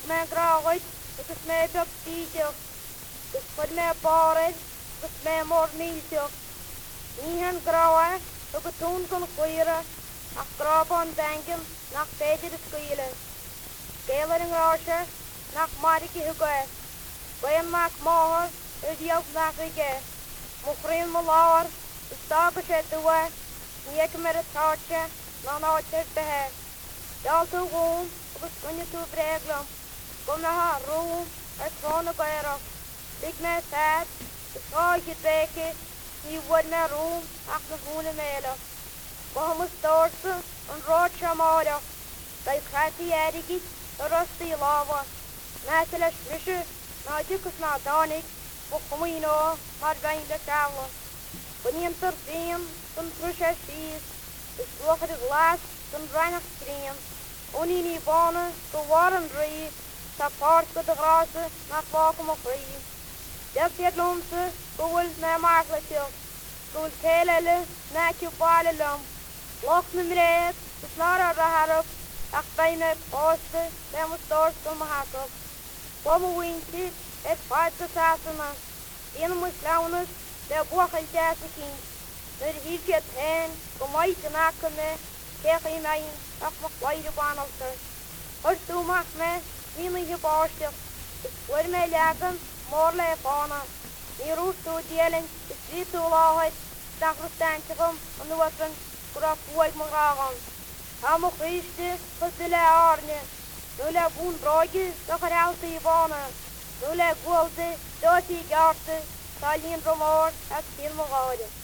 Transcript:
mijn graag ik is mij op die dus voor mij baren, dus mij maar niet zo. Niet hen grauwen, ook het toen kon koeieren, ach graven denken, nach beter de skelen. Keler en roosje, nach marike hukke. Bij een maak mogen, die ook nach ik. Mochrin me laar, de staken zet doen, niet met het hartje, dan had je het beheer. Ja, zo gewoon, op het kunje toe bregelen. Kom naar haar roem, het gewoon een keer. Ik mij tijd, de schaatje teken, die wordt mijn roem, achter de groene melen. Waarom is dorsen, een roodje moeder. Dat gaat die ergens, de rust die lava. Na ze les frische, na jukjes na danig, voor gemoeino, maar weinig talen. Wanneer er zien, dan frische schies, is wakker de glas, dan weinig scream. Onie niet banen, zo waren drie, sa paard met de grazen, naar waken op vrij. Dat zit lomse, goel naar maakelijkje. Goel kelele, naar je balen lam. Lach me breed, de snaren raar op, ach bijna posten, bij mijn stort om mijn hak op. Voor mijn windje, het vaart de sasenen. In mijn slauwnes, de bochen jassen ging. Er hield je het heen, kom uit de nakken mee, kijk in mij, ach mijn kleine banelster. Als toe mag me, niet je borstje. Ik word mij leggen, morgen even. Die roest toedelen, is niet zo laag, dag rustantje om, en de wassen, vooraf hoe ik me graag aan. Hou me geesten, voor de learne. Nu le boen broodje, dat gaat altijd banen. Nu le goede, dat die gasten, zal je in romoor, het heel me houden.